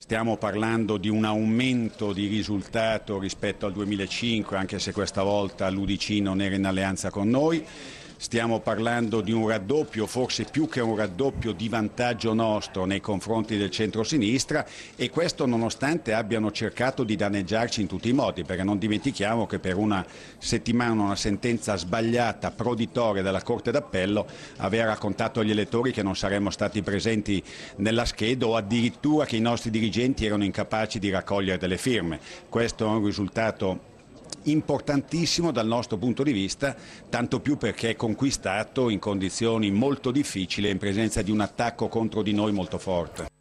Stiamo parlando di un aumento di risultato rispetto al 2005, anche se questa volta l'UDC non era in alleanza con noi. Stiamo parlando di un raddoppio, forse più che un raddoppio, di vantaggio nostro nei confronti del centro-sinistra, e questo nonostante abbiano cercato di danneggiarci in tutti i modi, perché non dimentichiamo che per una settimana una sentenza sbagliata, proditoria della Corte d'Appello, aveva raccontato agli elettori che non saremmo stati presenti nella scheda o addirittura che i nostri dirigenti erano incapaci di raccogliere delle firme. Questo è un risultato importantissimo dal nostro punto di vista, tanto più perché è conquistato in condizioni molto difficili e in presenza di un attacco contro di noi molto forte.